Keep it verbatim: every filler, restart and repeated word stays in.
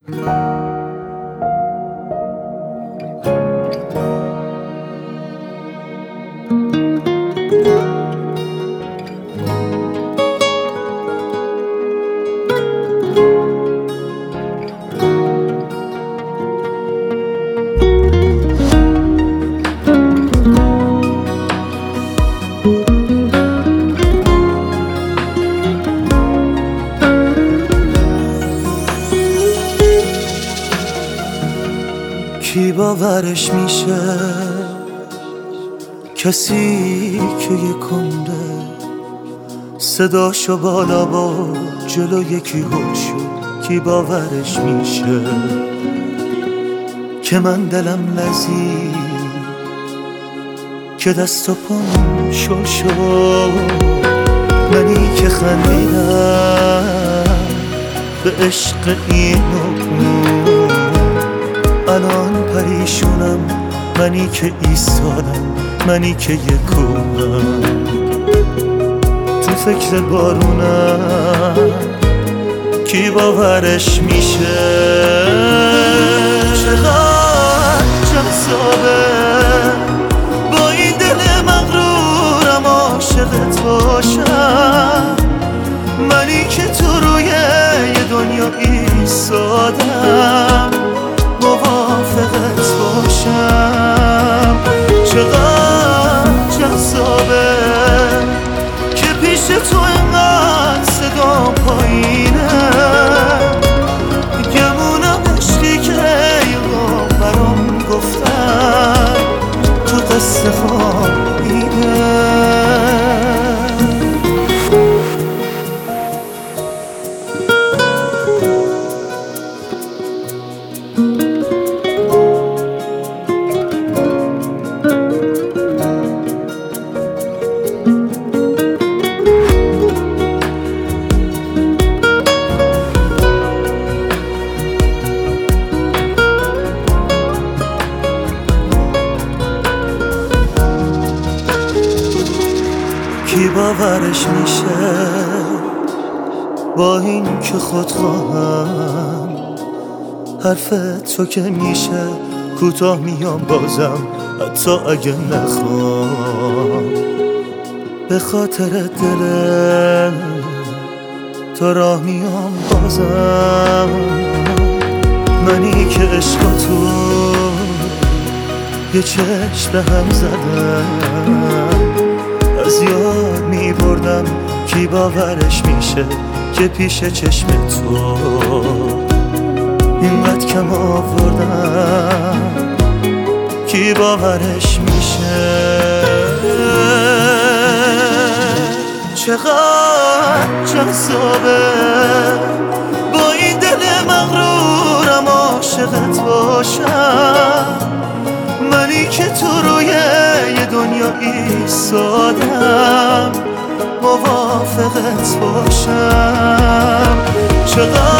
کی باورش میشه کسی که یک عمره صداشو بالا با جلو یکی هل شد؟ کی باورش میشه که من دلم لرزید که دست و پام شل شد؟ منی که خندیدم به عشق این الان پریشونم، منی که ایستادم، منی که یکونم تو فکر بارونم. کی باورش میشه چقدر جذابه با این دل مغرورم عاشقت باشم، منی که تو روی یه دنیا ایستادم موافقت باشم. چقدر جذابه که پیش تو اینقدر صدا پایینه، گمونم عشقی که یه برام گفتن تو قصه خوابیده. کی باورش میشه با این که خود خواهم حرف تو که میشه کوتاه میام بازم حتی اگه نخوام، به خاطر دل تو راه میام بازم. منی که عشق تو یه چشم به هم زدم از یاد می بردم. کی باورش میشه که پیش چشم تو اینقدر کم آوردم؟ کی باورش میشه چقدر جذابه با این دل مغرورم عاشقت باشم، منی که تو روی یه دنیا ایستادم موافقت باشم. چقدر